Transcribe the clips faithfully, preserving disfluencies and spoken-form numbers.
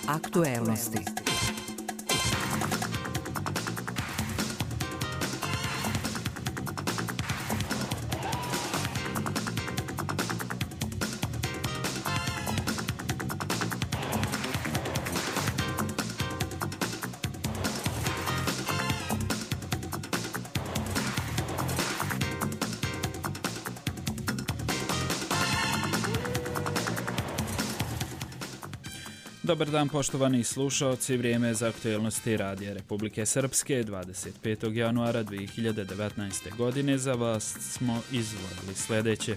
Aktuelnosti. Dobar dan poštovani slušaoci, vrijeme je za aktuelnosti Radija Republike Srpske dvadeset petog januara dvije hiljade devetnaeste. godine. Za vas smo izdvojili sljedeće.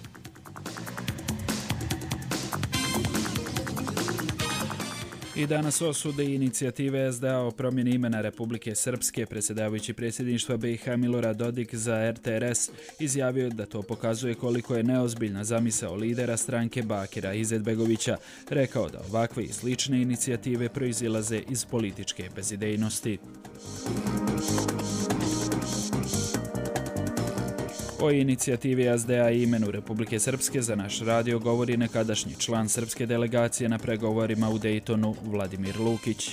I danas osude inicijative S D A o promjeni imena Republike Srpske. Predsjedavajući predsjedništva B i H Milorad Dodik za R T R S izjavio da to pokazuje koliko je neozbiljna zamisao lidera stranke Bakira Izetbegovića. Rekao da ovakve i slične inicijative proizilaze iz političke bezidejnosti. O inicijativi S D A i imenu Republike Srpske za naš radio govori nekadašnji član srpske delegacije na pregovorima u Dejtonu Vladimir Lukić.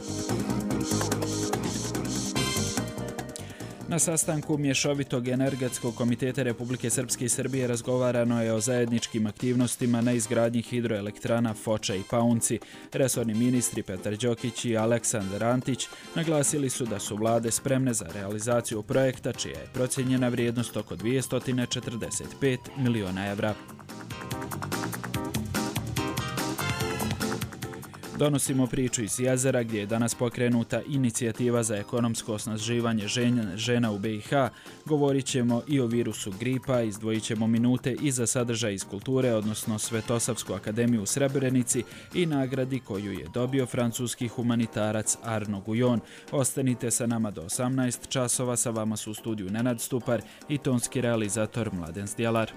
Na sastanku Mješovitog energetskog komiteta Republike Srpske i Srbije razgovarano je o zajedničkim aktivnostima na izgradnji hidroelektrana Foča i Paunci. Resorni ministri Petar Đokić i Aleksandar Antić naglasili su da su vlade spremne za realizaciju projekta čija je procijenjena vrijednost oko dvjesto četrdeset pet miliona evra. Donosimo priču iz Jezera gdje je danas pokrenuta inicijativa za ekonomsko osnaživanje žena u B i H. Govorit ćemo i o virusu gripa, izdvojit ćemo minute i za sadržaj iz kulture, odnosno Svetosavsku akademiju u Srebrenici i nagradi koju je dobio francuski humanitarac Arno Gujon. Ostanite sa nama do osamnaest časova, sa vama su u studiju Nenad Stupar i tonski realizator Mladen Zdjelar.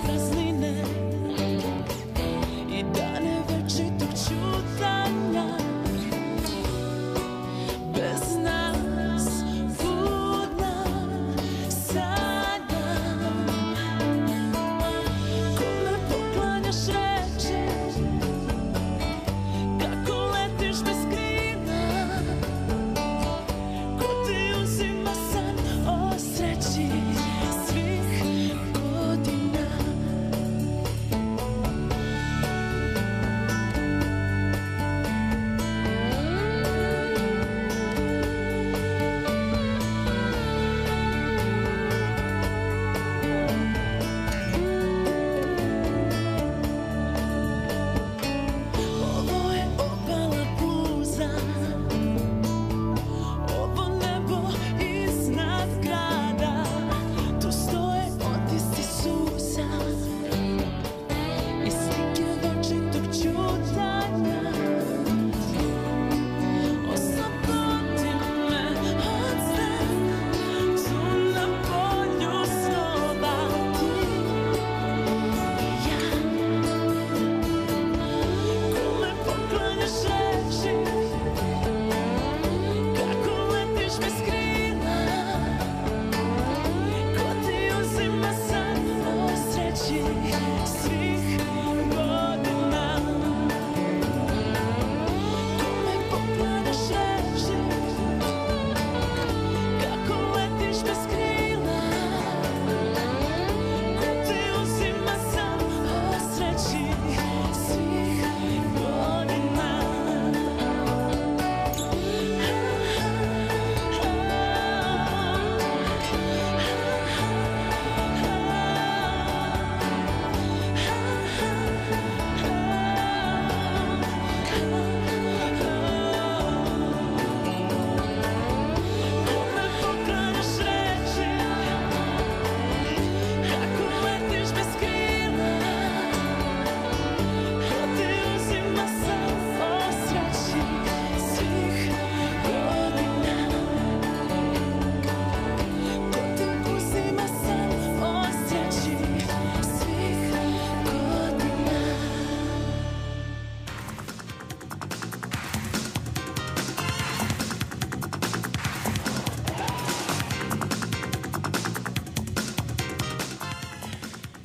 Dane večitog čutanja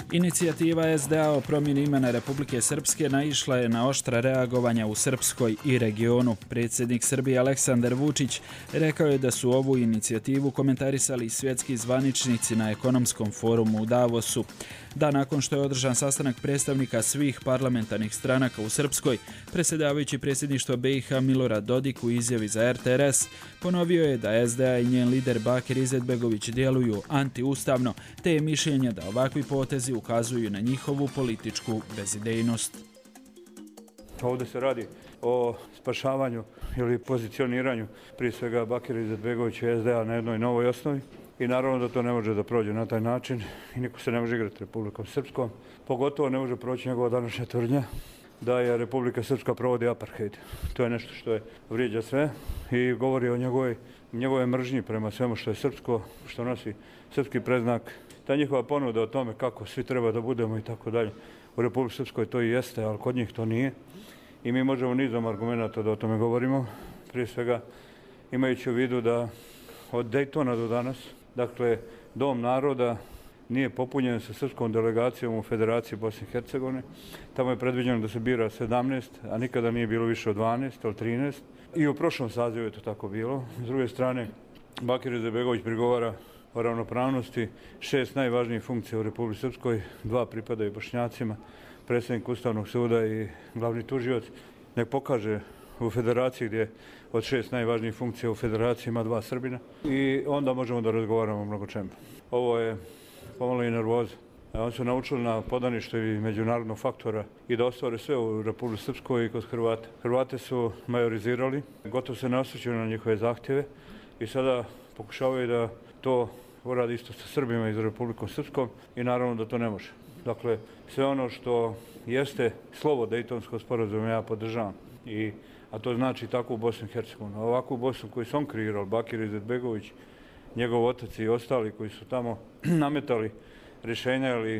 Inicijativa es de a o promjeni imena Republike Srpske naišla je na oštra reagovanja u Srpskoj i regionu. Predsjednik Srbije Aleksandar Vučić rekao je da su ovu inicijativu komentarisali svjetski zvaničnici na ekonomskom forumu u Davosu. Da, nakon što je održan sastanak predstavnika svih parlamentarnih stranaka u Srpskoj, predsjedavajući predsjedništva be i ha Milorad Dodik u izjavi za er te er es ponovio je da es de a i njen lider Bakir Izetbegović djeluju antiustavno, te je mišljenje da ovakvi potezi ukazuju na njihovu političku bezidejnost. Ovdje se radi o spašavanju ili pozicioniranju prije svega Bakira Izetbegovića i es de a na jednoj novoj osnovi. I naravno da to ne može da prođe na taj način i niko se ne može igrati Republikom Srpskom. Pogotovo ne može proći njegova današnja tvrdnja da je Republika Srpska provodi apartheid. To je nešto što je vrijeđa sve i govori o njegovoj, njegove mržnji prema svemu što je srpsko, što nosi srpski predznak. Ta njihova ponuda o tome kako svi treba da budemo i tako dalje. U Republici Srpskoj to i jeste, ali kod njih to nije. I mi možemo nizom argumenta da o tome govorimo. Prije svega imajući u vidu da od Dejtona do danas, dakle, Dom naroda nije popunjen sa srpskom delegacijom u Federaciji Bosne i Hercegovine. Tamo je predviđeno da se bira sedamnaest, a nikada nije bilo više od dvanaest ili trinaest. I u prošlom sazivu je to tako bilo. S druge strane, Bakir Izetbegović prigovara o ravnopravnosti šest najvažnijih funkcija u Republici Srpskoj, dva pripadaju Bošnjacima, predsjednik Ustavnog suda i glavni tužioc. Nek pokaže u federaciji gdje od šest najvažnijih funkcija u federaciji ima dva Srbina i onda možemo da razgovaramo o mnogo čemu. Ovo je pomalo i nervoza. Oni su naučili na podaništvu i međunarodnog faktora i da ostvare sve u Republici Srpskoj i kod Hrvata. Hrvate su majorizirali, gotovo se ne osvrćaju na njihove zahtjeve i sada pokušavaju da to uradi isto sa Srbima iz Republikom Srpskom i naravno da to ne može. Dakle, sve ono što jeste slovo Dejtonskog sporazuma ja podržavam. I, a to znači tako u Bosni i Hercegovini. Ovakvu Bosnu koju su on kreirali, Bakir Izetbegović, njegov otac i ostali koji su tamo nametali rješenja ili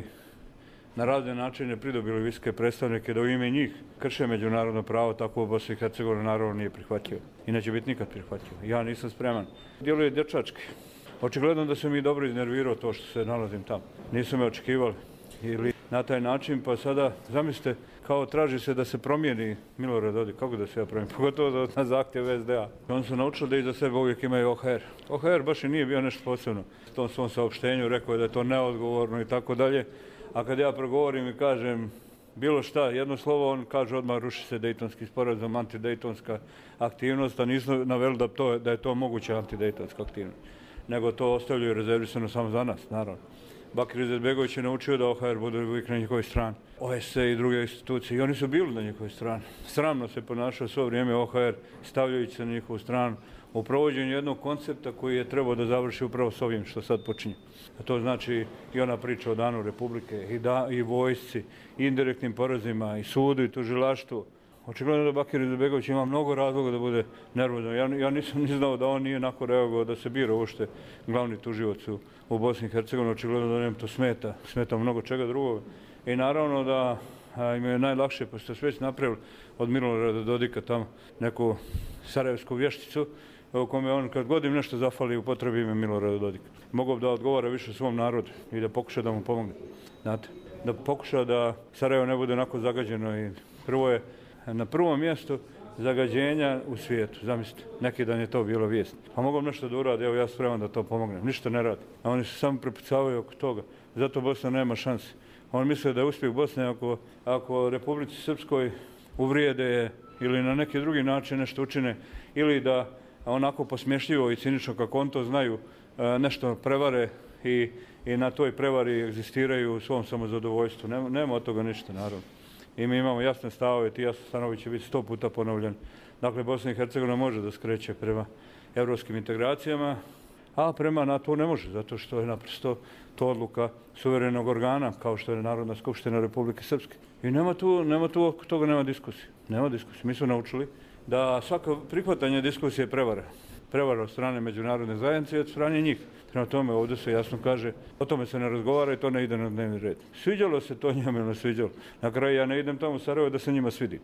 na razne načine pridobili visoke predstavnike da u ime njih krše međunarodno pravo, tako u Bosni i Hercegovini naravno nije prihvatljivo. I neće biti nikad prihvatljivo. Ja nisam spreman. Djeluje dječački. Očigledno da se mi dobro iznervirao to što se nalazim tamo. Nisu me očekivali ili na taj način, pa sada zamislite kao traži se da se promijeni Milorad Dodik. Kako da se ja promijenim? Pogotovo na zahtjev es de a. Oni su naučili da iza sebe uvijek imaju o ha er. o ha er baš i nije bio nešto posebno. U tom svom saopštenju rekao je da je to neodgovorno i tako dalje. A kad ja progovorim i kažem bilo šta, jedno slovo, on kaže odmah ruši se Dejtonski sporazum, antidejtonska aktivnost, a nisu naveli da, to, da je to moguća antidejtonska aktivnost. Nego to ostavljaju rezervisano samo za nas, naravno. Bakir Izetbegović je naučio da o ha er bude uvijek na njihovoj strani. o es ce i druge institucije. I oni su bili na njihovoj strani. Sramno se ponašao svo vrijeme o ha er stavljajući se na njihovu stranu u provođenju jednog koncepta koji je trebao da završi upravo s ovim što sad počinje. A to znači i ona priča o danu Republike, i, da, i vojsci, i indirektnim porazima, i sudu, i tužilaštvu. Očigledno da Bakir Izetbegović ima mnogo razloga da bude nervozan. Ja, ja nisam ni znao da on nije onako reagovao da se bira uopšte glavni tužilac u, u Bosni i Hercegovini. Očigledno da njemu to smeta, smeta mnogo čega drugog. I naravno da a, im je najlakše, pošto su već napravili od Milorada Dodika tamo neku sarajevsku vješticu, u kome on kad god im nešto zafali upotrebi ime Milorada Dodika. Mogao da odgovara više svom narodu i da pokuša da mu pomogne. Znate, da pokuša da Sarajevo ne bude onako zagađeno i prvo je na prvom mjestu zagađenja u svijetu. Zamislite, neki dan je to bilo vijest. Pa mogu nešto da uradi, evo ja spreman da to pomognem. Ništa ne radi. A oni se samo prepucavaju oko toga. Zato Bosna nema šanse. On misle da je uspjeh Bosne ako, ako Republici Srpskoj uvrijede ili na neki drugi način nešto učine ili da onako posmješljivo i cinično kako on to znaju nešto prevare i, i na toj prevari egzistiraju u svom samozadovoljstvu. Nema, nema od toga ništa, naravno. I mi imamo jasne stavove, ti jasni stanovi će biti sto puta ponovljeni. Dakle, Bosna i Hercegovina može da skreće prema evropskim integracijama, a prema NATO ne može, zato što je naprosto to odluka suverenog organa, kao što je Narodna skupština Republike Srpske. I nema tu, nema tu oko toga nema diskusije. Nema diskusije. Mi smo naučili da svako prihvatanje diskusije je prevara. Prevara od strane međunarodne zajednice i od strane njih. Prema tome ovdje se jasno kaže, o tome se ne razgovara i to ne ide na dnevni red. Sviđalo se to njima ili ne sviđalo. Na kraju ja ne idem tamo u Sarajevo da se njima svidi.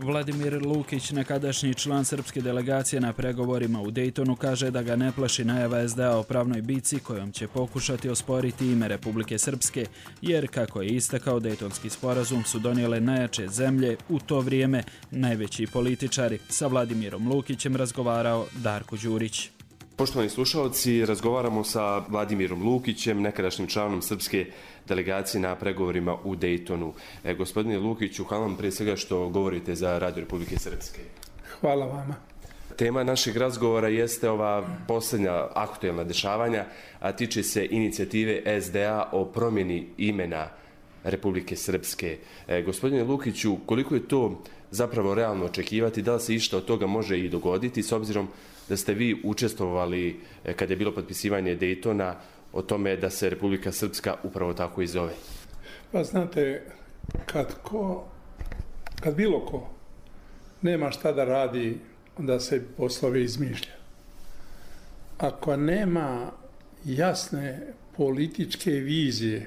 Vladimir Lukić, nekadašnji član srpske delegacije na pregovorima u Daytonu, kaže da ga ne plaši najava es de a o pravnoj bici kojom će pokušati osporiti ime Republike Srpske, jer, kako je istakao, Daytonski sporazum su donijele najjače zemlje u to vrijeme, najveći političari. Sa Vladimirom Lukićem razgovarao Darko Đurić. Poštovani slušalci, razgovaramo sa Vladimirom Lukićem, nekadašnjim članom srpske delegacije na pregovorima u Daytonu. E, gospodine Lukiću, hvala vam prije svega što govorite za Radio Republike Srpske. Hvala vama. Tema našeg razgovora jeste ova posljednja aktuelna dešavanja, a tiče se inicijative es de a o promjeni imena Republike Srpske. E, gospodine Lukiću, koliko je to zapravo realno očekivati, da li se išta od toga može i dogoditi, s obzirom da ste vi učestvovali kada je bilo potpisivanje Daytona o tome da se Republika Srpska upravo tako i zove? Pa znate, kad, ko, kad bilo ko nema šta da radi, onda se poslove izmišlja. Ako nema jasne političke vizije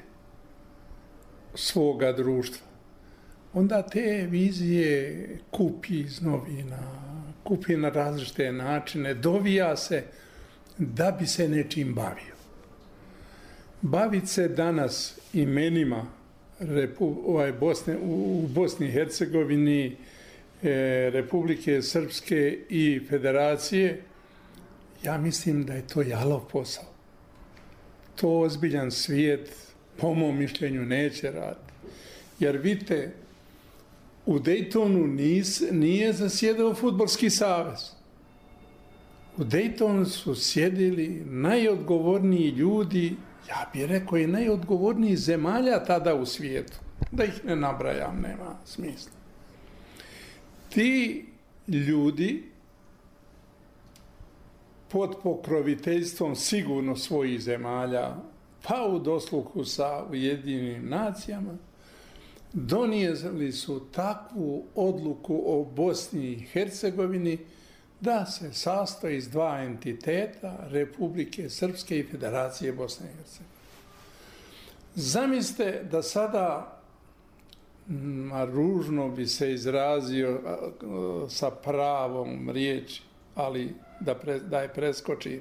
svoga društva, onda te vizije kupi iz novina, kupi na različite načine, dovija se da bi se nečim bavio. Baviti se danas imenima Repu, ovaj Bosne, u Bosni i Hercegovini, e, Republike Srpske i Federacije, ja mislim da je to jalov posao. To ozbiljan svijet, po mom mišljenju, neće raditi. Jer vidite, u Daytonu nis, nije zasjedao Fudbalski savez. U Daytonu su sjedili najodgovorniji ljudi, ja bih rekao i najodgovorniji zemalja tada u svijetu. Da ih ne nabrajam, nema smisla. Ti ljudi pod pokroviteljstvom sigurno svojih zemalja, pa u dosluhu sa Ujedinjenim nacijama, donijeli su takvu odluku o Bosni i Hercegovini da se sastoji iz dva entiteta, Republike Srpske i Federacije Bosne i Hercegovine. Zamislite da sada, a ružno bi se izrazio sa pravom riječi, ali da, pre, da je preskoči,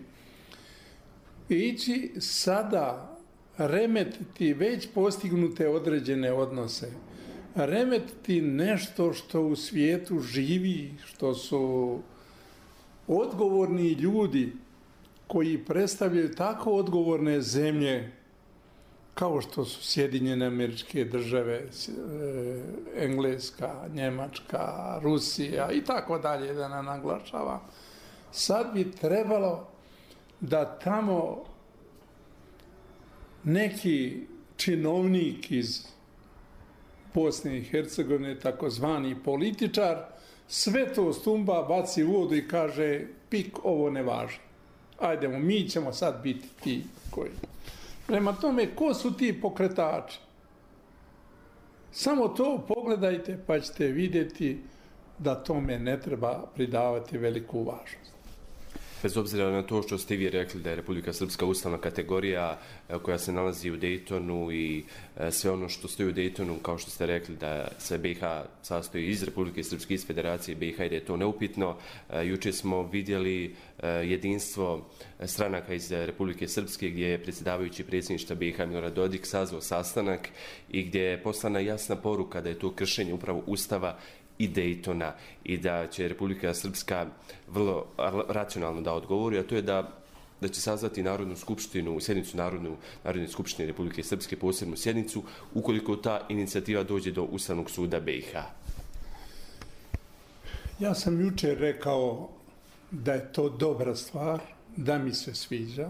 ići sada remetiti već postignute određene odnose, remetiti nešto što u svijetu živi, što su odgovorni ljudi koji predstavljaju tako odgovorne zemlje kao što su Sjedinjene Američke Države, Engleska, Njemačka, Rusija i tako dalje, da ne naglašava. Sad bi trebalo da tamo neki činovnik iz Bosne i Hercegovine, takozvani političar, sve to stumba, baci u vodu i kaže, pik, ovo ne važi. Ajdemo, mi ćemo sad biti ti koji. Prema tome, ko su ti pokretači? Samo to pogledajte pa ćete vidjeti da tome ne treba pridavati veliku važnost. Bez obzira na to što ste vi rekli da je Republika Srpska ustavna kategorija koja se nalazi u Daytonu i sve ono što stoji u Daytonu, kao što ste rekli da se be i ha sastoji iz Republike Srpske, iz Federacije be i ha i da je to neupitno. Juče smo vidjeli jedinstvo stranaka iz Republike Srpske gdje je predsjedavajući predsjedništva be i ha Milorad Dodik sazvao sastanak i gdje je poslana jasna poruka da je to kršenje upravo Ustava i Daytona i da će Republika Srpska vrlo racionalno da odgovori, a to je da, da će sazvati Narodnu skupštinu, sjednicu Narodnu, Narodne skupštine Republike Srpske, posebnu sjednicu, ukoliko ta inicijativa dođe do Ustavnog suda be i ha. Ja sam jučer rekao da je to dobra stvar, da mi se sviđa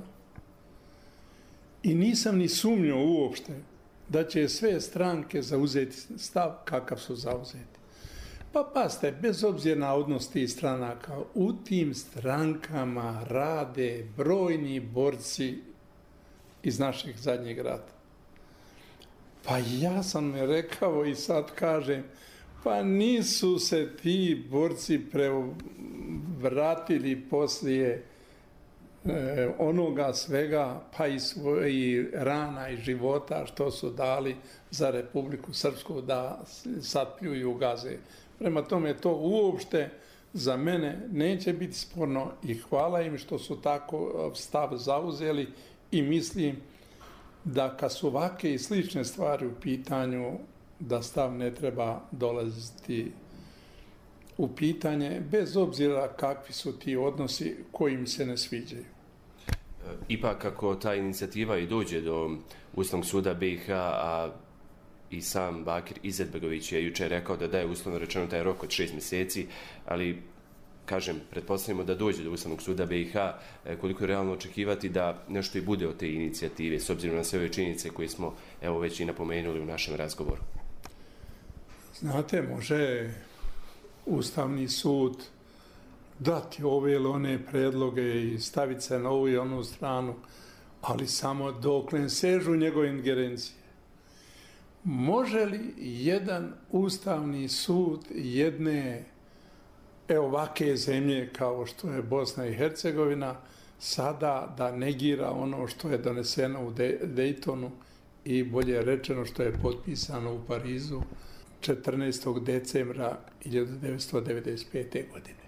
i nisam ni sumnjao uopšte da će sve stranke zauzeti stav kakav su zauzeti. Pa paste, bez obzira na odnos tih stranaka, u tim strankama rade brojni borci iz našeg zadnjeg rata. Pa ja sam rekao i sad kažem, pa nisu se ti borci prevratili poslije e, onoga svega, pa i svojih rana i života što su dali za Republiku Srpsku da sad pljuju gaze Prema tome, to uopšte za mene neće biti sporno i hvala im što su tako stav zauzeli i mislim da kad su ovake i slične stvari u pitanju, da stav ne treba dolaziti u pitanje, bez obzira kakvi su ti odnosi koji im se ne sviđaju. Ipak, kako ta inicijativa i dođe do Ustavnog suda B i H, a i sam Bakir Izetbegović je jučer rekao da daje uslovno rečeno taj rok od šest mjeseci, ali, kažem, pretpostavimo da dođe do Ustavnog suda B i H, koliko je realno očekivati da nešto i bude od te inicijative, s obzirom na sve ove činjenice koje smo, evo, već i napomenuli u našem razgovoru? Znate, može Ustavni sud dati ove ili one predloge i staviti se na ovu i onu stranu, ali samo dok ne sežu njegove ingerencije. Može li jedan Ustavni sud jedne e, ovake zemlje kao što je Bosna i Hercegovina sada da negira ono što je doneseno u Dejtonu i bolje rečeno što je potpisano u Parizu četrnaestog decembra hiljadu devetsto devedeset pete. godine.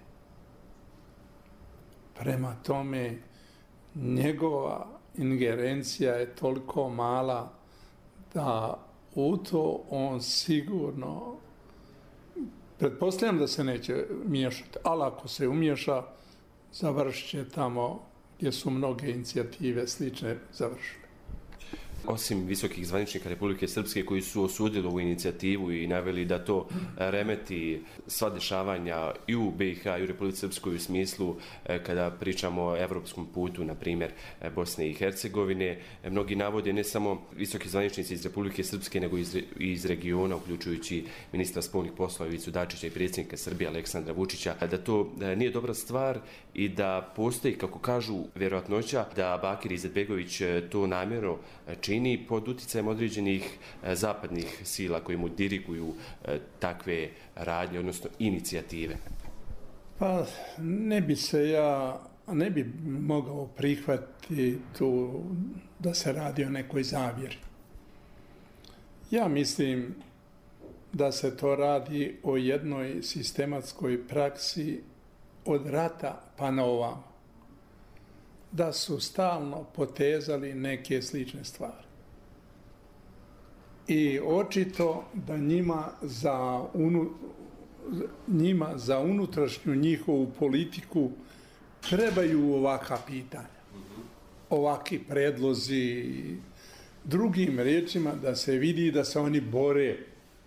Prema tome, njegova ingerencija je toliko mala da u to on sigurno, pretpostavljam da se neće miješati, ali ako se umješa, završit će tamo gdje su mnoge inicijative slične završile. Osim visokih zvaničnika Republike Srpske koji su osudili ovu inicijativu i naveli da to remeti sva dešavanja i u B i H i u Republike Srpskoj u smislu kada pričamo o evropskom putu, na primjer Bosne i Hercegovine, mnogi navode ne samo visoki zvaničnici iz Republike Srpske, nego i iz regiona, uključujući ministra spoljnih poslova Ivicu Dačića i predsjednika Srbije Aleksandra Vučića, da to nije dobra stvar i da postoji, kako kažu, vjerojatnoća da Bakir Izetbegović to namjerno čini pod uticajem određenih zapadnih sila koji mu diriguju takve radnje, odnosno inicijative? Pa ne bi se ja, ne bi mogao prihvatiti tu da se radi o nekoj zavjeri. Ja mislim da se to radi o jednoj sistematskoj praksi od rata pa na ovamo. Da su stalno potezali neke slične stvari. I očito da njima za, unu, njima za unutrašnju njihovu politiku trebaju ovakva pitanja, ovakvi predlozi, drugim riječima da se vidi da se oni bore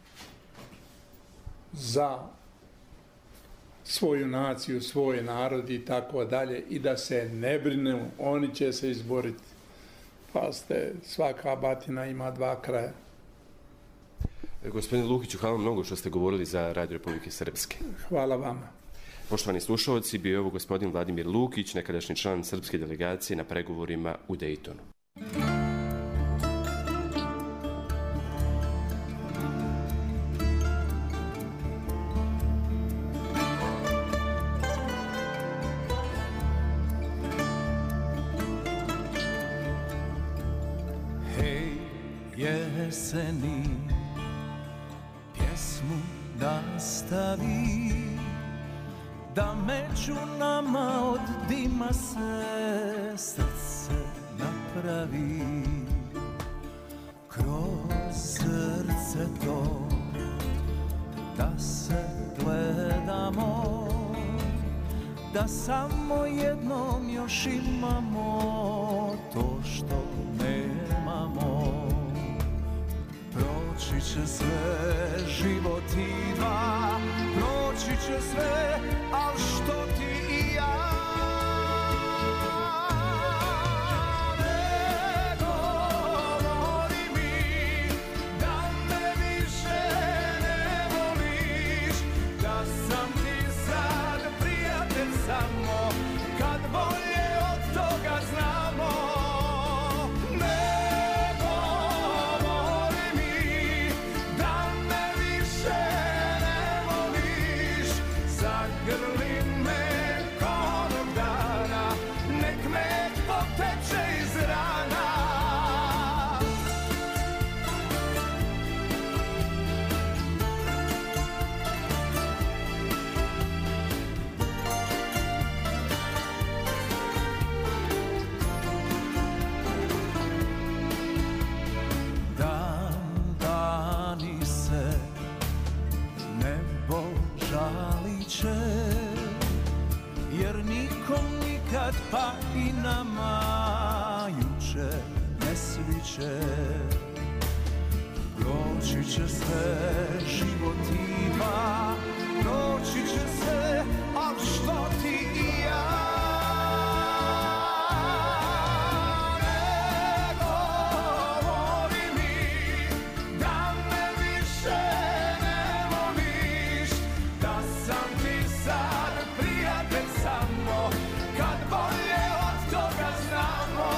za svoju naciju, svoj narod i tako dalje i da se ne brinu, oni će se izboriti. Pa ste, svaka batina ima dva kraja. Gospodine Lukiću, hvala vam mnogo što ste govorili za Radio Republike Srpske. Hvala vama. Poštovani slušalci, bio je ovo gospodin Vladimir Lukić, nekadašnji član srpske delegacije na pregovorima u Dejtonu. Hej, jeseni, pjesmu nastavi, da među nama od dima se srce napravi. Kroz srce to da se gledamo, da samo jednom još imamo to što nemamo. Proći će sve, život i dva, proći će sve, al što ti i ja. Ne govori mi da me više ne voliš, da sam ti sad prijatelj samo kad bolje od toga znamo. Ne govori mi da me više više ne sviće. Proći će sve, život ima, proći će sve, al što ti i ja? Ne govori mi da me više ne voliš, da sam ti sad prijatelj samo, kad bolje od toga znamo.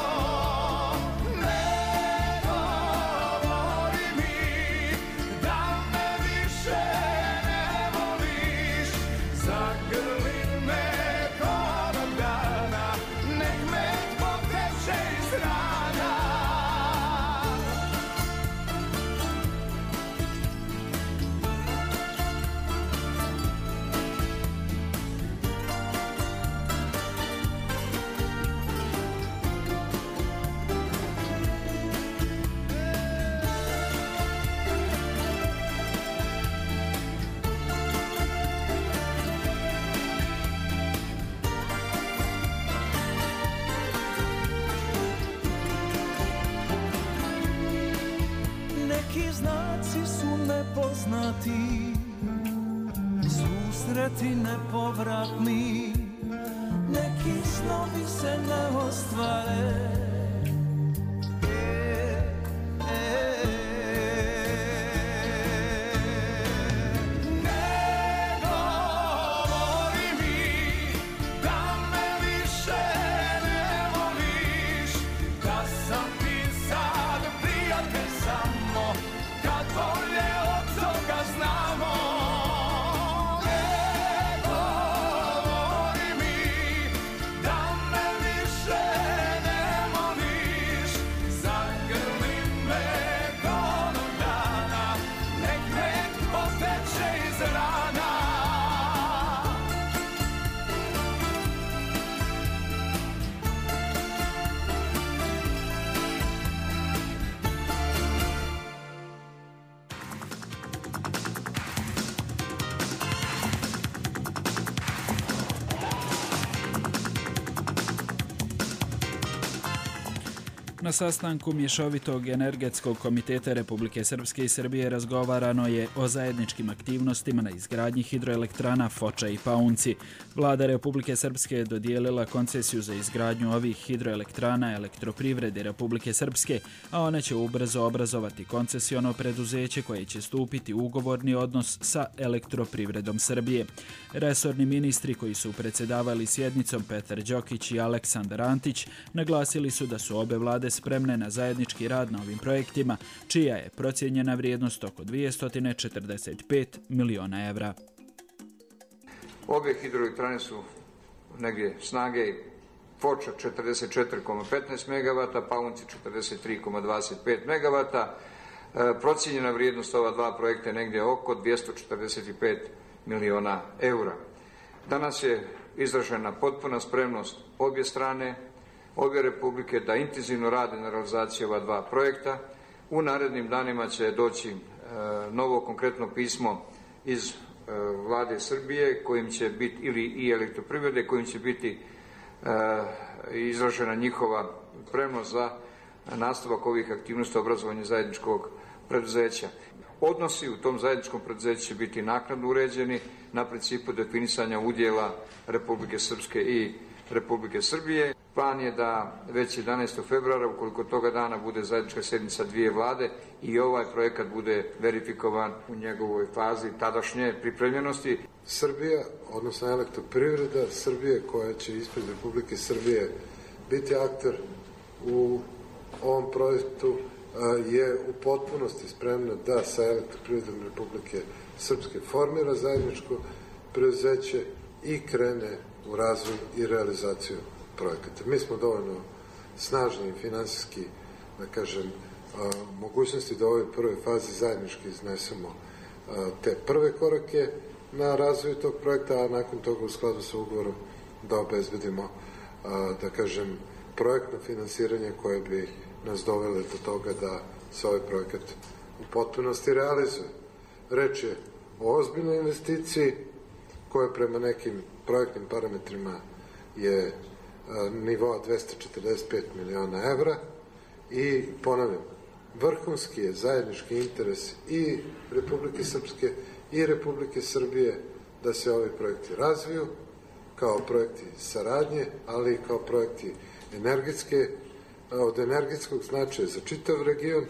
Neki znaci su nepoznati, susreti nepovratni, neki snovi se ne ostvare. Na sastanku Mješovitog energetskog komiteta Republike Srpske i Srbije razgovarano je o zajedničkim aktivnostima na izgradnji hidroelektrana Foča i Paunci. Vlada Republike Srpske je dodijelila koncesiju za izgradnju ovih hidroelektrana Elektroprivredi Republike Srpske, a one će ubrzo obrazovati koncesiono preduzeće koje će stupiti u ugovorni odnos sa Elektroprivredom Srbije. Resorni ministri koji su predsjedavali sjednicom Petar Đokić i Aleksandar Antić naglasili su da su obe vlade spremne na zajednički rad na ovim projektima, čija je procijenjena vrijednost oko dvjesto četrdeset pet miliona evra. Obje hidroelektrane su negdje snage Foča četrdeset četiri zarez petnaest megavata, Paunci četrdeset tri zarez dvadeset pet megavata. Procijenjena vrijednost ova dva projekta je negdje oko dvjesto četrdeset pet miliona eura. Danas je izražena potpuna spremnost obje strane, obje republike da intenzivno rade na realizaciji ova dva projekta. U narednim danima će doći e, novo konkretno pismo iz e, vlade Srbije kojim će biti, ili i Elektroprivrede, kojim će biti e, izražena njihova spremnost za nastavak ovih aktivnosti obrazovanja zajedničkog preduzeća. Odnosi u tom zajedničkom preduzeću će biti naknadno uređeni na principu definisanja udjela Republike Srpske i Republike Srbije. Plan je da već jedanaestog februara, ukoliko toga dana bude zajednička sjednica dvije vlade, i ovaj projekat bude verifikovan u njegovoj fazi tadašnje pripremljenosti. Srbija, odnosno Elektroprivreda Srbije, koja će ispred Republike Srbije biti akter u ovom projektu, je u potpunosti spremna da sa Elektroprivredom Republike Srpske formira zajedničko preduzeće i krene u razvoj i realizaciju projekata. Mi smo dovoljno snažni i finansijski, da kažem, mogućnosti da u ovoj prvoj fazi zajednički iznesemo te prve korake na razvoju tog projekta, a nakon toga u skladu sa ugovorom da obezbedimo, da kažem, projektno finansiranje koje bi nas dovele do toga da se ovaj projekat u potpunosti realizuje. Reč je o ozbiljnoj investiciji koja prema nekim projektnim parametrima je nivoa dvjesto četrdeset pet miliona evra I ponavljam, vrhunski je zajednički interes i Republike Srpske i Republike Srbije da se ovi projekti razviju kao projekti saradnje, ali i kao projekti energetske, od energetskog značaja za čitav region.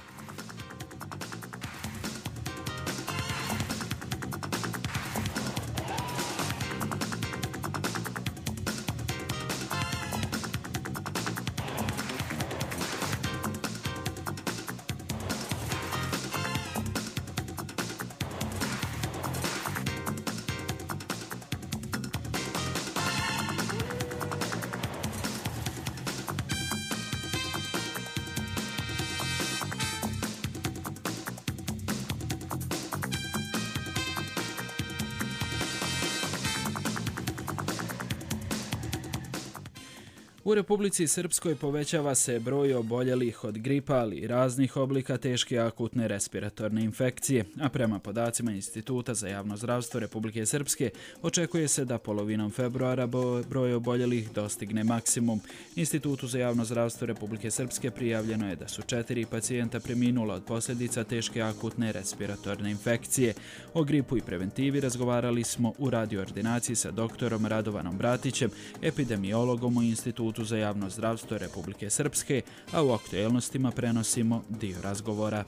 U Republici Srpskoj povećava se broj oboljelih od gripa, ali i raznih oblika teške akutne respiratorne infekcije, a prema podacima Instituta za javno zdravstvo Republike Srpske očekuje se da polovinom februara broj oboljelih dostigne maksimum. Institutu za javno zdravstvo Republike Srpske prijavljeno je da su četiri pacijenta preminula od posljedica teške akutne respiratorne infekcije. O gripu i preventivi razgovarali smo u radioordinaciji sa doktorom Radovanom Bratićem, epidemiologom u Institutu za javno zdravstvo Republike Srpske, a u aktuelnostima prenosimo dio razgovora.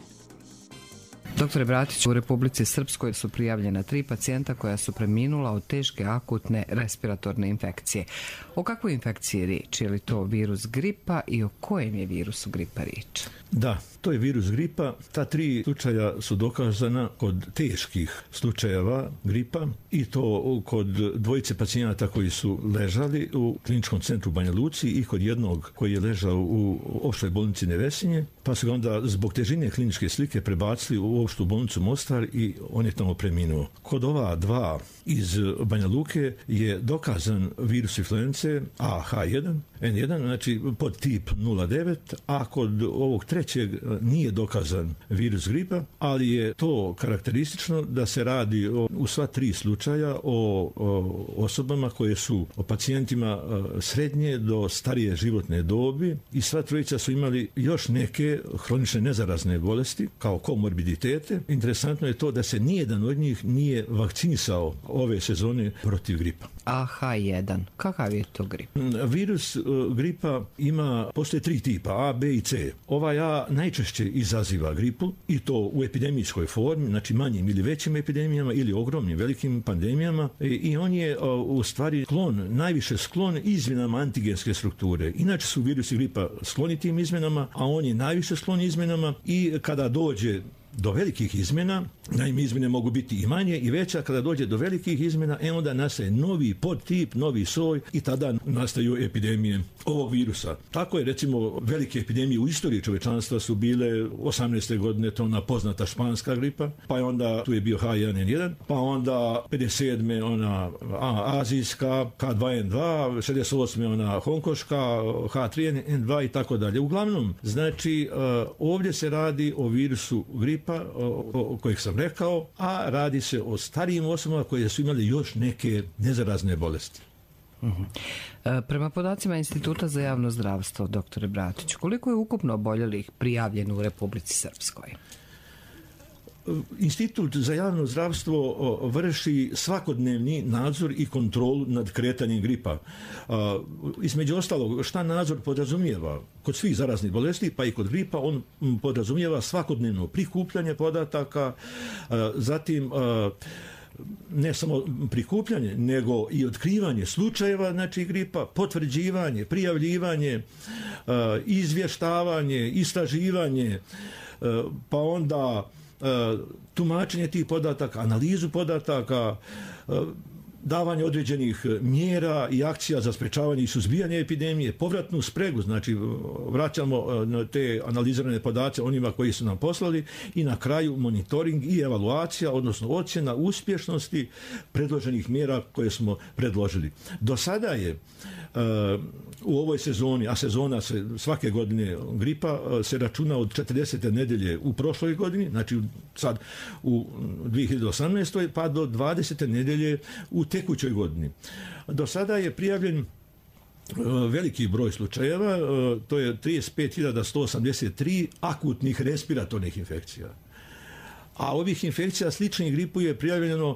Doktore Bratić, u Republici Srpskoj su prijavljena tri pacijenta koja su preminula od teške akutne respiratorne infekcije. O kakvoj infekciji je riječ? Je li to virus gripa i o kojem je virusu gripa riječ? Da, to je virus gripa. Ta tri slučaja su dokazana kod teških slučajeva gripa i to kod dvojice pacijenata koji su ležali u kliničkom centru u Banja Luci i kod jednog koji je ležao u opštoj bolnici Nevesinje, pa su ga onda zbog težine kliničke slike prebacili u opštu bolnicu Mostar i on je tamo preminuo. Kod ova dva iz Banja Luke je dokazan virus influence A H jedan N jedan, znači pod tip nula devet, a kod ovog trećeg nije dokazan virus gripa, ali je to karakteristično da se radi o, u sva tri slučaja o, o osobama koje su o pacijentima srednje do starije životne dobi i sva trojica su imali još neke hronične nezarazne bolesti kao komorbiditete. Interesantno je to da se nijedan od njih nije vakcinisao ove sezone protiv gripa. A H jedan. Kakav je to grip? Virus uh, gripa ima, postoje tri tipa, A, B i C. Ovaj A najčešće izaziva gripu i to u epidemijskoj formi, znači manjim ili većim epidemijama ili ogromnim velikim pandemijama i, i on je uh, u stvari sklon, najviše sklon izmjenama antigenske strukture. Inače su virusi gripa skloni tim izmjenama, a on je najviše sklon izmjenama i kada dođe do velikih izmjena, naime izmjene mogu biti i manje i veća, kada dođe do velikih izmjena, e onda nastaje novi podtip, novi soj i tada nastaju epidemije ovog virusa. Tako je, recimo, velike epidemije u istoriji čovečanstva su bile osamnaeste godine, to ona poznata španska gripa, pa je onda tu je bio H jedan N jedan, pa onda pedeset sedme ona a, azijska, H dva N dva, šezdeset osme ona hongkoška, H tri N dva i tako dalje. Uglavnom, znači, ovdje se radi o virusu gripa o, o kojeg sam rekao, a radi se o starijim osobama koje su imali još neke nezarazne bolesti. Uh-huh. E, prema podacima Instituta za javno zdravstvo, doktore Bratić, koliko je ukupno oboljelih prijavljeno u Republici Srpskoj? Institut za javno zdravstvo vrši svakodnevni nadzor i kontrolu nad kretanjem gripa. Između ostalog, šta nadzor podrazumijeva? Kod svih zaraznih bolesti, pa i kod gripa, on podrazumijeva svakodnevno prikupljanje podataka, zatim ne samo prikupljanje, nego i otkrivanje slučajeva, znači gripa, potvrđivanje, prijavljivanje, izvještavanje, istraživanje, pa onda tumačenje tih podataka, analizu podataka, davanje određenih mjera i akcija za sprečavanje i suzbijanje epidemije, povratnu spregu, znači vraćamo na te analizirane podace onima koji su nam poslali i na kraju monitoring i evaluacija, odnosno ocjena uspješnosti predloženih mjera koje smo predložili. Do sada je uh, u ovoj sezoni, a sezona se svake godine gripa se računa od četrdesete nedelje u prošloj godini, znači sad u dvije hiljade osamnaestoj pa do dvadesete nedelje u tekućoj godini. Do sada je prijavljen veliki broj slučajeva, to je trideset pet hiljada sto osamdeset tri akutnih respiratornih infekcija. A ovih infekcija sličnih gripu je prijavljeno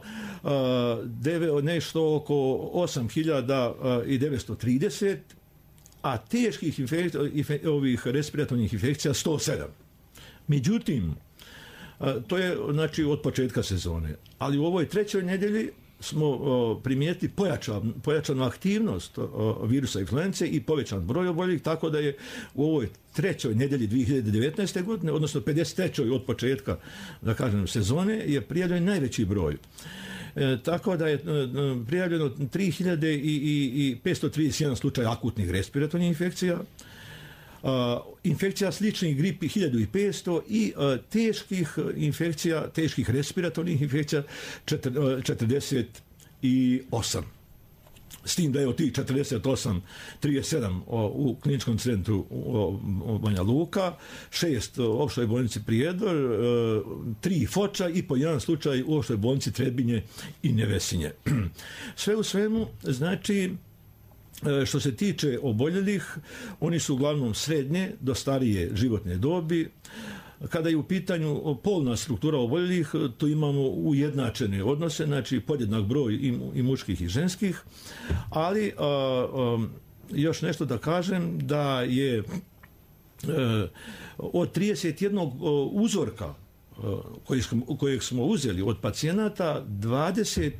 uh, nešto oko osam hiljada devetsto trideset, a teških infekcija, ovih respiratornih infekcija sto sedam. Međutim, uh, to je znači od početka sezone, ali u ovoj trećoj nedjelji smo o, primijetili pojačan, pojačanu aktivnost o, virusa influence i povećan broj oboljelih, tako da je u ovoj trećoj nedjelji dvije hiljade devetnaeste. godine, odnosno pedeset trećoj od početka, da kažem, sezone, je prijavljen najveći broj. E, tako da je e, prijavljeno tri hiljade petsto trideset jedan slučaj akutnih respiratornih infekcija, Uh, infekcija sličnih gripi hiljadu petsto i uh, teških infekcija, teških respiratornih infekcija četrdeset osam. S tim da je od tih četrdeset osam, trideset sedam o, u kliničkom centru o, o Banja Luka, šest u opštoj bolnici Prijedor, e, tri Foča i po jedan slučaj u opštoj bolnici Trebinje i Nevesinje. Sve u svemu, znači, što se tiče oboljelih, oni su uglavnom srednje do starije životne dobi. Kada je u pitanju polna struktura oboljelih, tu imamo ujednačene odnose, znači podjednak broj i, i muških i ženskih, ali a, a, još nešto da kažem, da je a, od trideset jednog uzorka kojeg smo, kojeg smo uzeli od pacijenata, dvadeset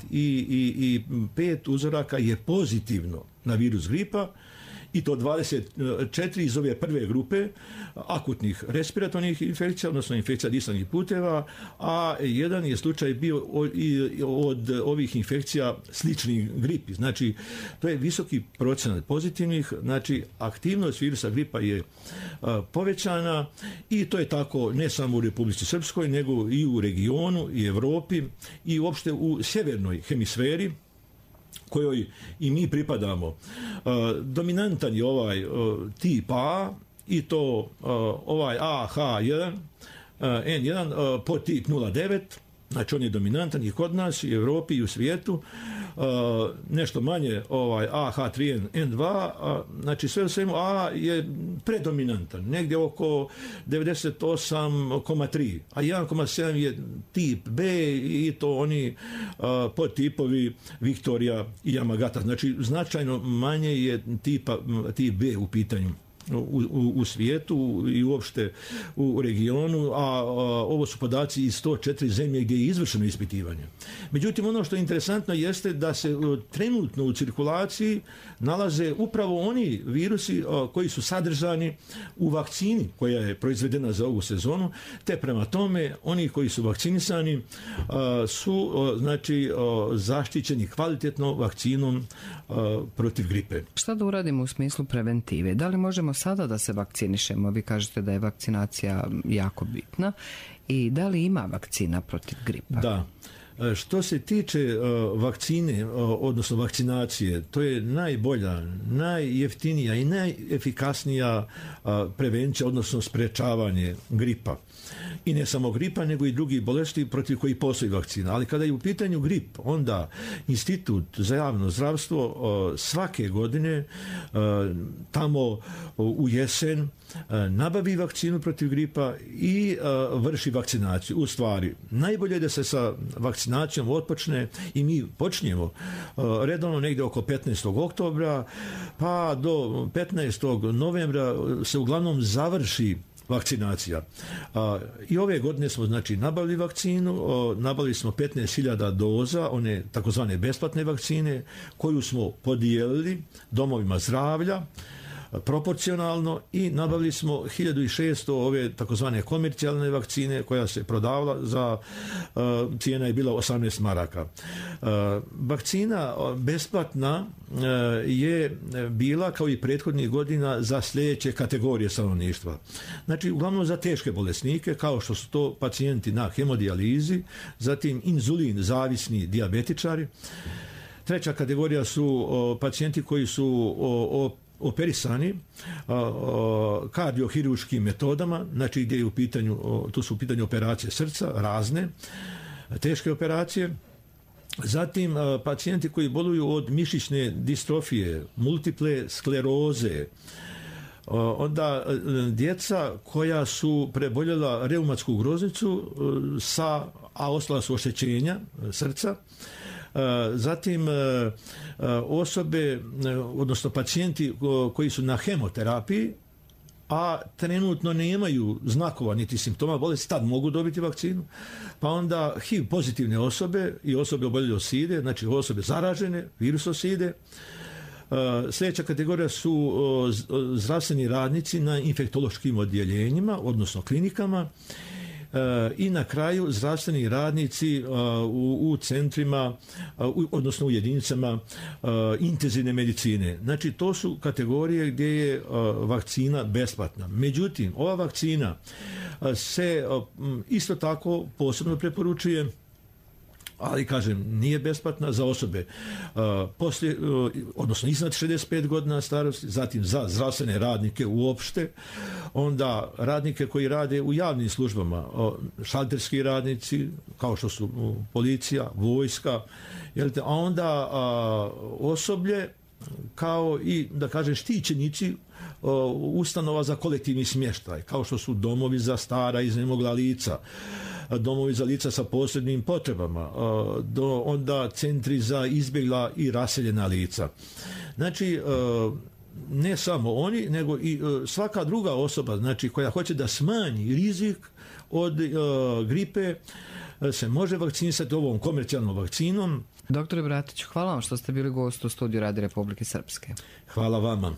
pet uzoraka je pozitivno na virus gripa, i to dvadeset četiri iz ove prve grupe akutnih respiratornih infekcija, odnosno infekcija disajnih puteva, a jedan je slučaj bio od ovih infekcija sličnih gripi. Znači, to je visoki procenat pozitivnih, znači aktivnost virusa gripa je povećana i to je tako ne samo u Republici Srpskoj, nego i u regionu i Evropi i uopšte u sjevernoj hemisferi, kojoj i mi pripadamo. Uh, dominantan je ovaj uh, tip A i to uh, ovaj A H jedan, uh, N jedan uh, podtip nula devet, znači on je dominantan i kod nas, i u Evropi i u svijetu. Uh, nešto manje ovaj A H tri N dva, uh, znači sve u svemu A je predominantan, negdje oko devedeset osam zarez tri, a jedan zarez sedam je tip B i to oni uh, podtipovi Viktorija i Yamagata, znači značajno manje je tipa, tip B u pitanju. U, u, u svijetu i uopšte u regionu, a, a ovo su podaci iz sto četiri zemlje gdje je izvršeno ispitivanje. Međutim, ono što je interesantno jeste da se trenutno u cirkulaciji nalaze upravo oni virusi a, koji su sadržani u vakcini koja je proizvedena za ovu sezonu, te prema tome oni koji su vakcinisani a, su a, znači a, zaštićeni kvalitetno vakcinom a, protiv gripe. Šta da uradimo u smislu preventive? Da li možemo sada da se vakcinišemo? Vi kažete da je vakcinacija jako bitna. I da li ima vakcina protiv gripa? Da. Što se tiče uh, vakcine, uh, odnosno vakcinacije, to je najbolja, najjeftinija i najefikasnija uh, prevencija, odnosno sprečavanje gripa. I ne samo gripa, nego i drugih bolesti protiv kojih postoji vakcina. Ali kada je u pitanju grip, onda Institut za javno zdravstvo uh, svake godine uh, tamo uh, u jesen uh, nabavi vakcinu protiv gripa i uh, vrši vakcinaciju. U stvari, najbolje je da se sa vakcinacijom otpočne i mi počnemo uh, redovno negdje oko petnaestog oktobra, pa do petnaestog novembra se uglavnom završi vakcinacija. A, i ove godine smo znači nabavili vakcinu, o, nabavili smo petnaest hiljada doza, one takozvane besplatne vakcine, koju smo podijelili domovima zdravlja proporcionalno i nabavili smo hiljadu šesto ove takozvane komercijalne vakcine koja se prodavala za uh, cijena je bila osamnaest maraka. Uh, vakcina besplatna uh, je bila kao i prethodnih godina za sljedeće kategorije stanovništva. Znači uglavnom za teške bolesnike kao što su to pacijenti na hemodijalizi, zatim inzulin zavisni dijabetičari. Treća kategorija su o, pacijenti koji su o, o, operisani a, a, kardiohiruškim metodama, znači gdje je u pitanju, o, tu su u pitanju operacije srca, razne, teške operacije. Zatim pacijenti koji boluju od mišićne distrofije, multiple skleroze, onda djeca koja su preboljela reumatsku groznicu, sa, a ostala su oštećenja srca, zatim osobe, odnosno pacijenti koji su na hemoterapiji, a trenutno nemaju znakova niti simptoma bolesti, tad mogu dobiti vakcinu, pa onda H I V pozitivne osobe i osobe oboljele od side, znači osobe zaražene virusom side. Sljedeća kategorija su zdravstveni radnici na infektološkim odjeljenjima, odnosno klinikama, i na kraju zdravstveni radnici u, u centrima, odnosno u jedinicama intenzivne medicine. Znači, to su kategorije gdje je vakcina besplatna. Međutim, ova vakcina se isto tako posebno preporučuje, ali kažem, nije besplatna za osobe uh, poslije, uh, odnosno iznad šezdeset pet godina starosti, zatim za zdravstvene radnike uopšte, onda radnike koji rade u javnim službama, uh, šalterski radnici, kao što su uh, policija, vojska, jel te, a onda uh, osoblje kao i, da kažem, štićenici uh, ustanova za kolektivni smještaj, kao što su domovi za stara i iznemogla lica, domovi za lica sa posebnim potrebama, do, onda centri za izbjegla i raseljena lica. Znači, ne samo oni, nego i svaka druga osoba, znači, koja hoće da smanji rizik od gripe, se može vakcinisati ovom komercijalnom vakcinom. Doktore Bratiću, hvala vam što ste bili gost u studiju Radi Republike Srpske. Hvala vama.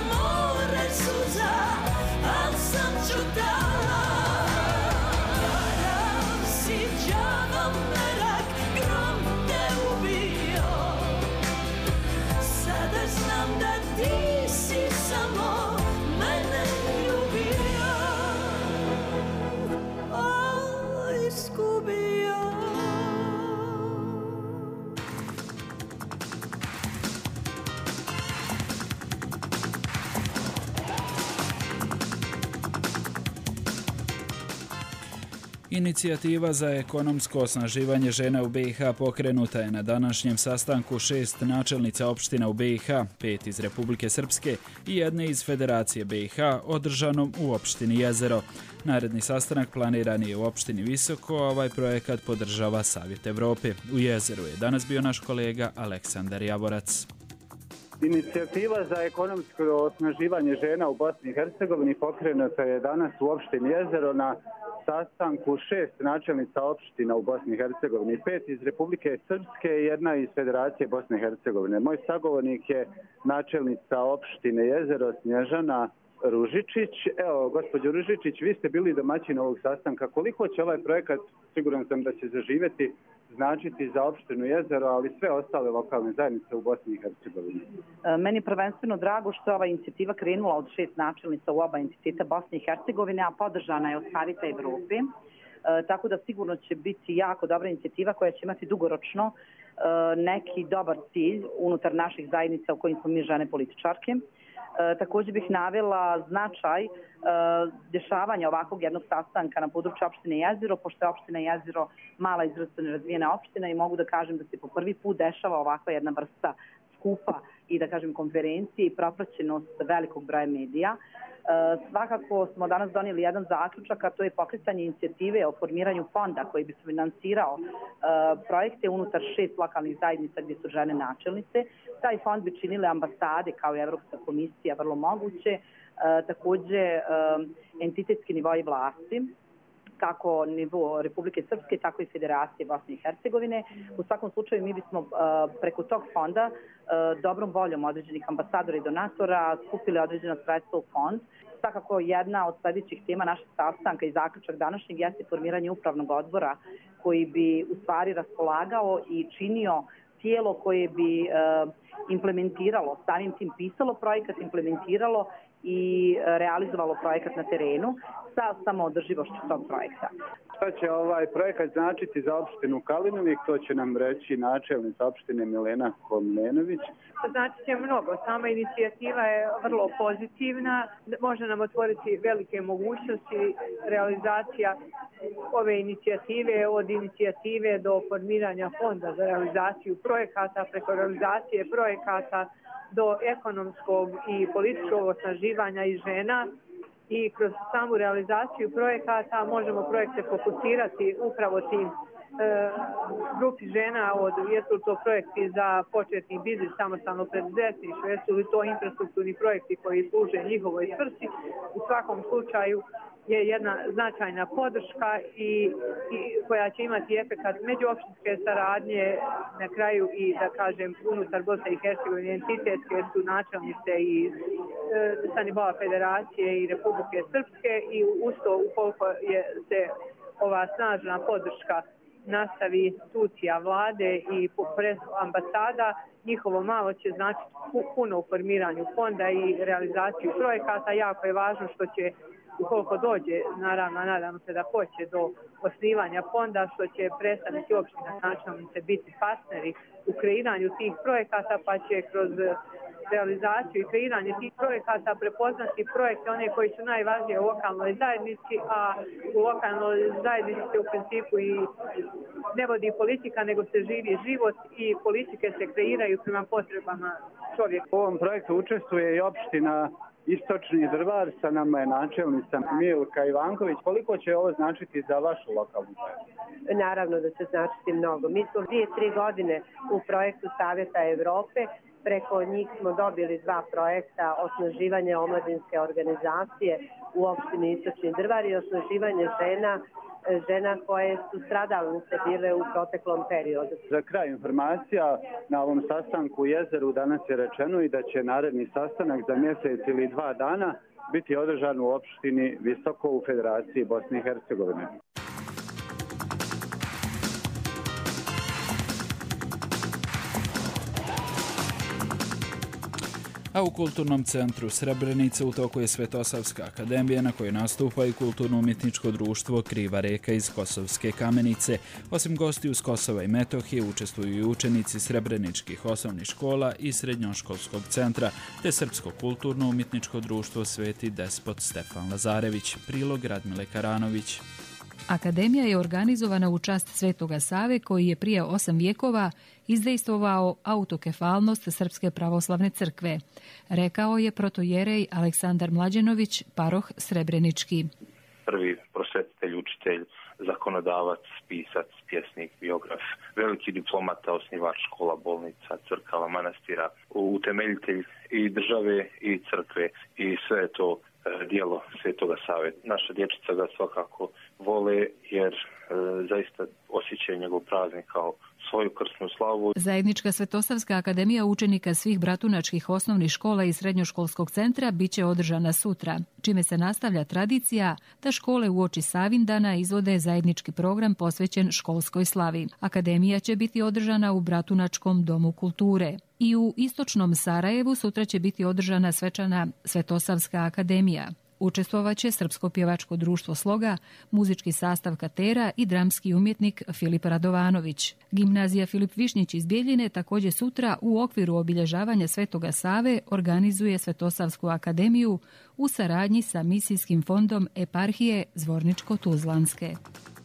More suza, al sam čutala. Inicijativa za ekonomsko osnaživanje žena u B i H pokrenuta je na današnjem sastanku šest načelnica opština u B i H, pet iz Republike Srpske i jedne iz Federacije B i H, održanom u opštini Jezero. Naredni sastanak planiran je u opštini Visoko, a ovaj projekat podržava Savjet Evrope. U Jezeru je danas bio naš kolega Aleksandar Javorac. Inicijativa za ekonomsko osnaživanje žena u Bosni i Hercegovini pokrenuta je danas u opštini Jezero na sastanku šest načelnica opština u Bosni i Hercegovini, pet iz Republike Srpske i jedna iz Federacije Bosne i Hercegovine. Moj sagovornik je načelnica opštine Jezero Snježana Ružičić. Evo, gospođo Ružičić, vi ste bili domaćin ovog sastanka. Koliko će ovaj projekat, siguran sam da će zaživjeti, značiti za opštinu Jezero, ali sve ostale lokalne zajednice u Bosni i Hercegovini? Meni je prvenstveno drago što je ova inicijativa krenula od šest načelnica u oba entiteta Bosne i Hercegovine, a podržana je od Savjeta Evrope. E, tako da sigurno će biti jako dobra inicijativa koja će imati dugoročno e, neki dobar cilj unutar naših zajednica u kojim smo mi žene političarke. E, također bih navela značaj e, dešavanja ovakvog jednog sastanka na području opštine Jezero, pošto je opština Jezero mala izrazito nerazvijena opština i mogu da kažem da se po prvi put dešava ovakva jedna vrsta skupa i da kažem konferencije i propraćenost velikog broja medija. E, svakako smo danas donijeli jedan zaključak, a to je pokretanje inicijative o formiranju fonda koji bi finansirao e, projekte unutar šest lokalnih zajednica gdje su žene načelnice. Taj fond bi činile ambasade kao i Evropska komisija, vrlo moguće, e, također e, entitetski nivoji vlasti, kako nivo Republike Srpske, tako i Federacije Bosne i Hercegovine. U svakom slučaju mi bismo uh, preko tog fonda uh, dobrom voljom određenih ambasadora i donatora skupili određena sredstva u fond. Svakako jedna od sljedećih tema našeg sastanka i zaključak današnjeg jeste formiranje upravnog odbora koji bi u stvari raspolagao i činio tijelo koje bi uh, implementiralo, samim tim pisalo projekat, implementiralo i realizovalo projekat na terenu sa samoodrživošću tog projekta. Šta će ovaj projekat značiti za opštinu Kalinovik, to će nam reći načelnica opštine Milena Komnenović. Znači će mnogo. Sama inicijativa je vrlo pozitivna, može nam otvoriti velike mogućnosti. Realizacija ove inicijative, od inicijative do formiranja fonda za realizaciju projekata, preko realizacije projekata do ekonomskog i političkog osnaživanja i žena, i kroz samu realizaciju projekata možemo projekte fokusirati upravo tim e, grupi žena, od jesu li to projekti za početni biznis, samostalno preduzetništvo, jesu li to infrastrukturni projekti koji služe njihovoj svrsi. U svakom slučaju je jedna značajna podrška i, i koja će imati efekat međuopštinske saradnje, na kraju i da kažem unutar Bosne i Hercegovine entitetske su načelnice i e, sa nivoa Federacije i Republike Srpske, i usto ukoliko je se ova snažna podrška nastavi institucija vlade i ambasada, njihovo malo će značiti puno u formiranju fonda i realizaciju projekata. Jako je važno što će, ukoliko dođe, naravno, nadamo se da hoće do osnivanja fonda, što će predstavnici opština načelnice biti partneri u kreiranju tih projekata, pa će kroz realizaciju i kreiranje tih projekata prepoznati projekte one koji su najvažnije u lokalnoj zajednici, a u lokalnoj zajednici se u principu i ne vodi politika, nego se živi život i politike se kreiraju prema potrebama čovjeka. U ovom projektu učestvuje i opština Istočni Drvar, sa nama je načelnica Milka Ivanković. Koliko će ovo značiti za vašu lokalnu zajednicu? Naravno da će značiti mnogo. Mi smo dvije, tri godine u projektu Savjeta Evrope. Preko njih smo dobili dva projekta: osnaživanje omladinske organizacije u opštini Istočni Drvar i osnaživanje žena žena koje su stradalnice bile u proteklom periodu. Za kraj informacija, na ovom sastanku u Jezeru danas je rečeno i da će naredni sastanak za mjesec ili dva dana biti održan u opštini Visoko u Federaciji Bosne i Hercegovine. A u Kulturnom centru Srebrenica u toku je Svetosavska akademija na kojoj nastupa i kulturno-umjetničko društvo Kriva reka iz Kosovske Kamenice. Osim gostiju s Kosova i Metohije učestvuju i učenici srebreničkih osnovnih škola i srednjoškolskog centra, te Srpsko kulturno-umjetničko društvo Sveti despot Stefan Lazarević. Prilog Radmile Karanović. Akademija je organizovana u čast Svetoga Save koji je prije osam vjekova izdejstvovao autokefalnost Srpske pravoslavne crkve, rekao je protojerej Aleksandar Mlađenović, paroh Srebrenički. Prvi prosvetitelj, učitelj, zakonodavac, pisac, pjesnik, biograf, veliki diplomata, osnivač škola, bolnica, crkava, manastira, utemeljitelj i države i crkve i sve je to dijelo Svetoga Save. Naša dječica ga svakako vole jer e, zaista osjećaju njegov praznik kao svoju krsnu slavu. Zajednička Svetosavska akademija učenika svih bratunačkih osnovnih škola i srednjoškolskog centra biće održana sutra, čime se nastavlja tradicija da škole uoči Savindana izvode zajednički program posvećen školskoj slavi. Akademija će biti održana u Bratunačkom domu kulture. I u istočnom Sarajevu sutra će biti održana svečana Svetosavska akademija. Učestvovaće Srpsko pjevačko društvo Sloga, muzički sastav Katera i dramski umjetnik Filip Radovanović. Gimnazija Filip Višnjić iz Bijeljine također sutra u okviru obilježavanja Svetoga Save organizuje Svetosavsku akademiju u saradnji sa misijskim fondom eparhije Zvorničko-Tuzlanske.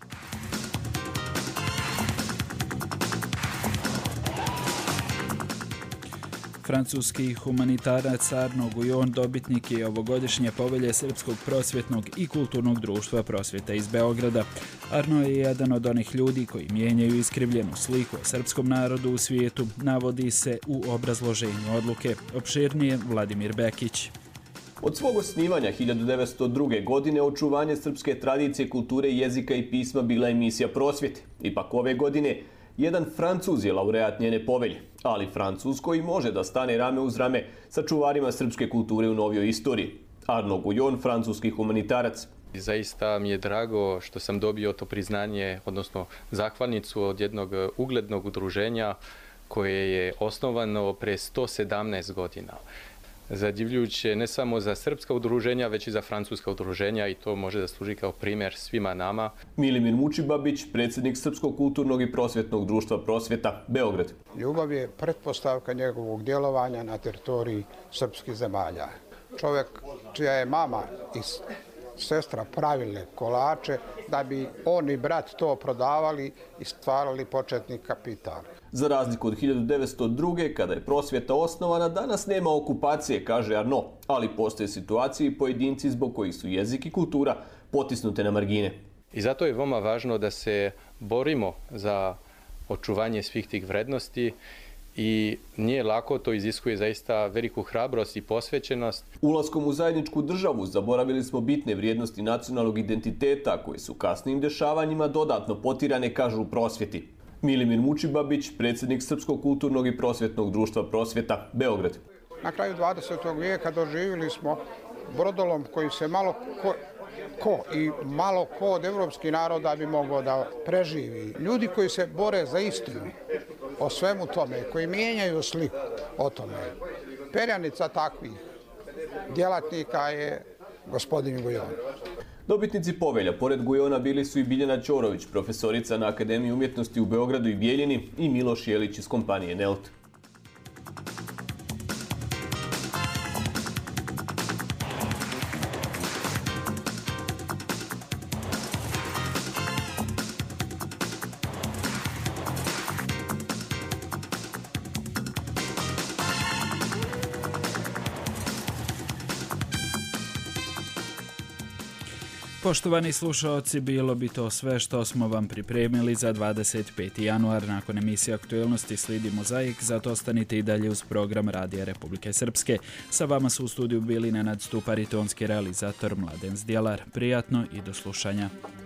Francuski humanitarac Arnaud Guyon dobitnik je ovogodišnje povelje Srpskog prosvjetnog i kulturnog društva prosvjeta iz Beograda. Arnaud je jedan od onih ljudi koji mijenjaju iskrivljenu sliku o srpskom narodu u svijetu, navodi se u obrazloženju odluke. Opširnije Vladimir Bekić. Od svog osnivanja hiljadu devetsto druge. godine očuvanje srpske tradicije, kulture, jezika i pisma bila je misija prosvjete. Ipak ove godine jedan Francuz je laureat njene povelje, ali Francuz koji može da stane rame uz rame sa čuvarima srpske kulture u novijoj istoriji. Arnaud Guyon, francuski humanitarac. Zaista mi je drago što sam dobio to priznanje, odnosno zahvalnicu od jednog uglednog udruženja koje je osnovano pre sto sedamnaest godina. Zadivljujuće ne samo za srpska udruženja, već i za francuska udruženja i to može da služi kao primjer svima nama. Milimir Mučibabić, predsjednik Srpskog kulturnog i prosvjetnog društva Prosvjeta, Beograd. Ljubav je pretpostavka njegovog djelovanja na teritoriji srpskih zemalja. Čovjek čija je mama i sestra pravile kolače da bi on i brat to prodavali i stvarali početni kapital. Za razliku od hiljadu devetsto druge. kada je prosvjeta osnovana, danas nema okupacije, kaže Arnaud, ali postoje situacije i pojedinci zbog kojih su jezik i kultura potisnute na margine. I zato je veoma važno da se borimo za očuvanje svih tih vrednosti i nije lako, to iziskuje zaista veliku hrabrost i posvećenost. Ulaskom u zajedničku državu zaboravili smo bitne vrijednosti nacionalnog identiteta koje su kasnijim dešavanjima dodatno potirane, kažu u prosvjeti. Milimir Mučibabić, predsjednik Srpskog kulturnog i prosvjetnog društva Prosvjeta, Beograd. Na kraju dvadesetog vijeka doživjeli smo brodolom koji se malo ko, ko i malo ko od evropskih naroda bi mogao da preživi. Ljudi koji se bore za istinu o svemu tome, koji mijenjaju sliku o tome. Perjanica takvih djelatnika je gospodin Guyon. Dobitnici povelja, pored Gujona, bili su i Biljana Ćorović, profesorica na Akademiji umjetnosti u Beogradu i Bijeljini, i Miloš Jelić iz kompanije Nelt. Poštovani slušaoci, bilo bi to sve što smo vam pripremili za dvadeset peti januar. Nakon emisije Aktuelnosti slijedi Mozaik, zato ostanite i dalje uz program Radija Republike Srpske. Sa vama su u studiju bili Nenad Stupar i tonski realizator Mladen Zdjelar. Prijatno i do slušanja.